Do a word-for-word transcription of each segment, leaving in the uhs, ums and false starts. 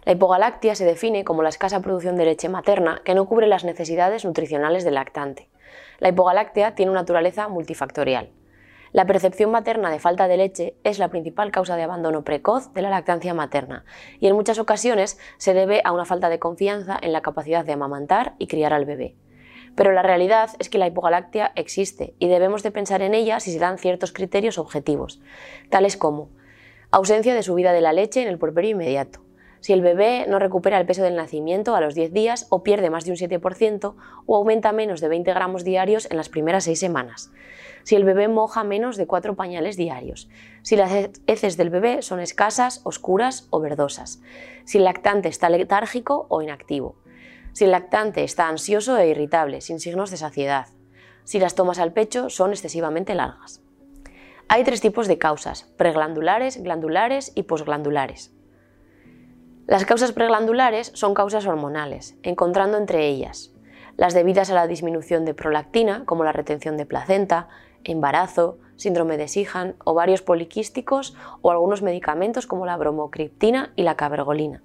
La hipogalactia se define como la escasa producción de leche materna que no cubre las necesidades nutricionales del lactante. La hipogalactia tiene una naturaleza multifactorial. La percepción materna de falta de leche es la principal causa de abandono precoz de la lactancia materna y en muchas ocasiones se debe a una falta de confianza en la capacidad de amamantar y criar al bebé. Pero la realidad es que la hipogalactia existe y debemos de pensar en ella si se dan ciertos criterios objetivos, tales como ausencia de subida de la leche en el puerperio inmediato, si el bebé no recupera el peso del nacimiento a los diez días o pierde más de un siete por ciento o aumenta menos de veinte gramos diarios en las primeras seis semanas, si el bebé moja menos de cuatro pañales diarios, si las heces del bebé son escasas, oscuras o verdosas, si el lactante está letárgico o inactivo, si el lactante está ansioso e irritable, sin signos de saciedad, si las tomas al pecho son excesivamente largas. Hay tres tipos de causas: preglandulares, glandulares y posglandulares. Las causas preglandulares son causas hormonales, encontrando entre ellas las debidas a la disminución de prolactina, como la retención de placenta, embarazo, síndrome de Sijam, ovarios poliquísticos o algunos medicamentos como la bromocriptina y la cabergolina.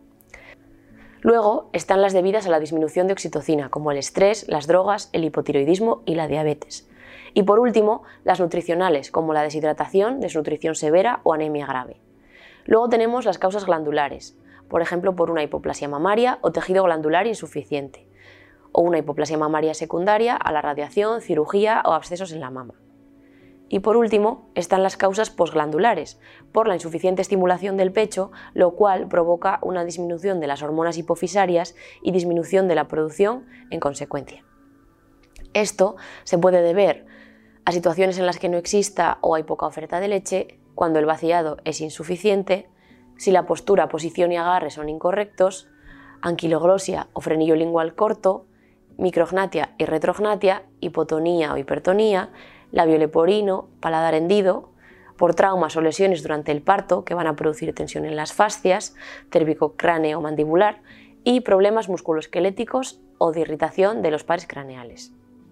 Luego están las debidas a la disminución de oxitocina, como el estrés, las drogas, el hipotiroidismo y la diabetes. Y por último, las nutricionales, como la deshidratación, desnutrición severa o anemia grave. Luego tenemos las causas glandulares, por ejemplo por una hipoplasia mamaria o tejido glandular insuficiente, o una hipoplasia mamaria secundaria a la radiación, cirugía o abscesos en la mama. Y por último están las causas posglandulares, por la insuficiente estimulación del pecho, lo cual provoca una disminución de las hormonas hipofisarias y disminución de la producción en consecuencia. Esto se puede deber a situaciones en las que no exista o hay poca oferta de leche, cuando el vaciado es insuficiente, si la postura, posición y agarre son incorrectos, anquiloglosia o frenillo lingual corto, micrognatia y retrognatia, hipotonía o hipertonía, labio leporino, paladar hendido, por traumas o lesiones durante el parto que van a producir tensión en las fascias, cérvico-cráneo mandibular y problemas musculoesqueléticos o de irritación de los pares craneales.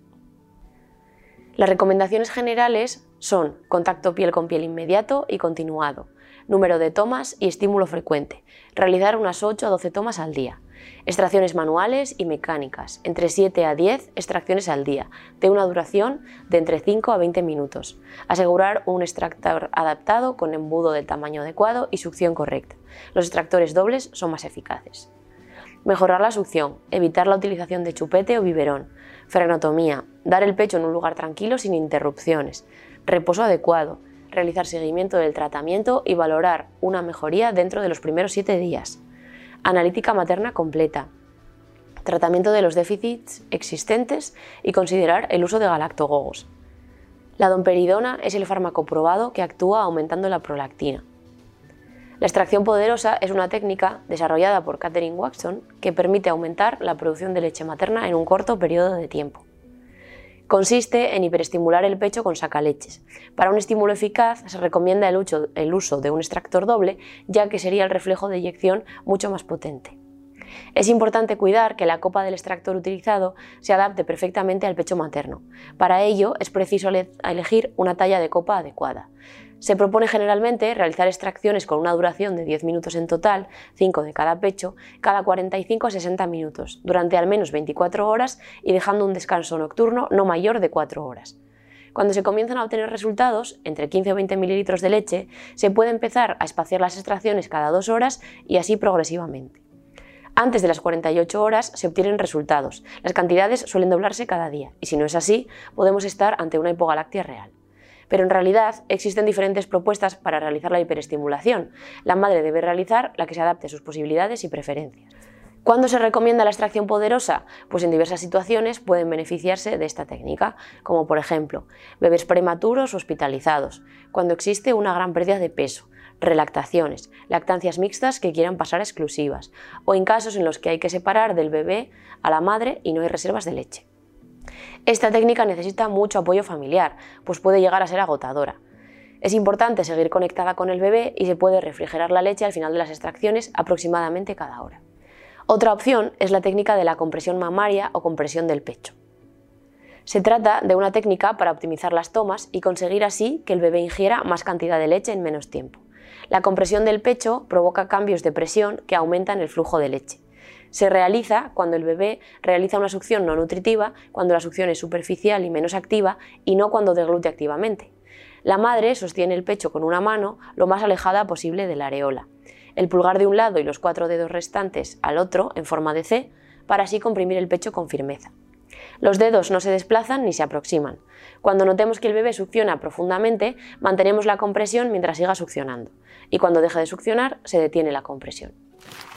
Las recomendaciones generales son contacto piel con piel inmediato y continuado, número de tomas y estímulo frecuente, realizar unas ocho a doce tomas al día, extracciones manuales y mecánicas, entre siete a diez extracciones al día, de una duración de entre cinco a veinte minutos, asegurar un extractor adaptado con embudo del tamaño adecuado y succión correcta. Los extractores dobles son más eficaces. Mejorar la succión, evitar la utilización de chupete o biberón, frenotomía, dar el pecho en un lugar tranquilo sin interrupciones, reposo adecuado, realizar seguimiento del tratamiento y valorar una mejoría dentro de los primeros siete días. Analítica materna completa, tratamiento de los déficits existentes y considerar el uso de galactogogos. La domperidona es el fármaco probado que actúa aumentando la prolactina. La extracción poderosa es una técnica desarrollada por Catherine Watson que permite aumentar la producción de leche materna en un corto periodo de tiempo. Consiste en hiperestimular el pecho con sacaleches. Para un estímulo eficaz se recomienda el uso, el uso de un extractor doble, ya que sería el reflejo de eyección mucho más potente. Es importante cuidar que la copa del extractor utilizado se adapte perfectamente al pecho materno. Para ello es preciso elegir una talla de copa adecuada. Se propone generalmente realizar extracciones con una duración de diez minutos en total, cinco de cada pecho, cada cuarenta y cinco a sesenta minutos, durante al menos veinticuatro horas y dejando un descanso nocturno no mayor de cuatro horas. Cuando se comienzan a obtener resultados, entre quince o veinte mililitros de leche, se puede empezar a espaciar las extracciones cada dos horas y así progresivamente. Antes de las cuarenta y ocho horas se obtienen resultados. Las cantidades suelen doblarse cada día y si no es así, podemos estar ante una hipogalactia real. Pero en realidad existen diferentes propuestas para realizar la hiperestimulación. La madre debe realizar la que se adapte a sus posibilidades y preferencias. ¿Cuándo se recomienda la extracción poderosa? Pues en diversas situaciones pueden beneficiarse de esta técnica, como por ejemplo, bebés prematuros o hospitalizados, cuando existe una gran pérdida de peso, relactaciones, lactancias mixtas que quieran pasar exclusivas, o en casos en los que hay que separar del bebé a la madre y no hay reservas de leche. Esta técnica necesita mucho apoyo familiar, pues puede llegar a ser agotadora. Es importante seguir conectada con el bebé y se puede refrigerar la leche al final de las extracciones aproximadamente cada hora. Otra opción es la técnica de la compresión mamaria o compresión del pecho. Se trata de una técnica para optimizar las tomas y conseguir así que el bebé ingiera más cantidad de leche en menos tiempo. La compresión del pecho provoca cambios de presión que aumentan el flujo de leche. Se realiza cuando el bebé realiza una succión no nutritiva, cuando la succión es superficial y menos activa, y no cuando deglute activamente. La madre sostiene el pecho con una mano lo más alejada posible de la areola, el pulgar de un lado y los cuatro dedos restantes al otro en forma de C, para así comprimir el pecho con firmeza. Los dedos no se desplazan ni se aproximan. Cuando notemos que el bebé succiona profundamente, mantenemos la compresión mientras siga succionando, y cuando deje de succionar, se detiene la compresión.